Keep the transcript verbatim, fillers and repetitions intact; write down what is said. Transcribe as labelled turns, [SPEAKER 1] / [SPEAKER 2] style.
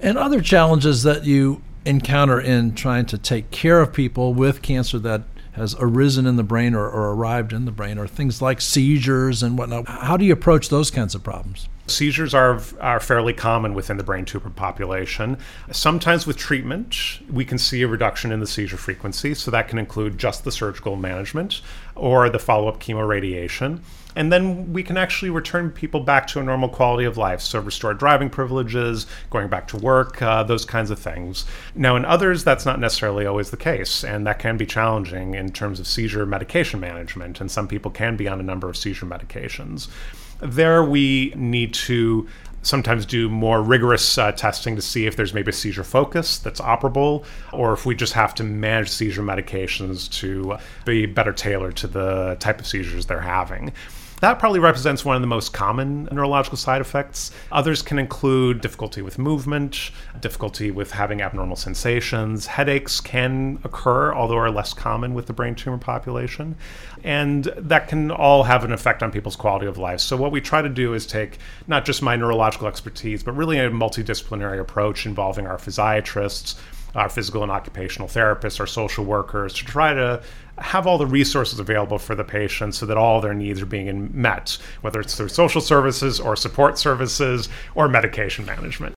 [SPEAKER 1] And other challenges that you encounter in trying to take care of people with cancer that has arisen in the brain or, or arrived in the brain are things like seizures and whatnot. How do you approach those kinds of problems?
[SPEAKER 2] Seizures are are fairly common within the brain tumor population. Sometimes with treatment, we can see a reduction in the seizure frequency, so that can include just the surgical management or the follow-up chemoradiation. And then we can actually return people back to a normal quality of life, so restore driving privileges, going back to work, uh, those kinds of things. Now, in others, that's not necessarily always the case, and that can be challenging in terms of seizure medication management, and some people can be on a number of seizure medications. There we need to sometimes do more rigorous uh, testing to see if there's maybe a seizure focus that's operable, or if we just have to manage seizure medications to be better tailored to the type of seizures they're having. That probably represents one of the most common neurological side effects. Others can include difficulty with movement, difficulty with having abnormal sensations. Headaches can occur, although are less common with the brain tumor population. And that can all have an effect on people's quality of life. So what we try to do is take not just my neurological expertise, but really a multidisciplinary approach involving our physiatrists, our physical and occupational therapists, our social workers, to try to have all the resources available for the patient so that all their needs are being met, whether it's through social services or support services or medication management.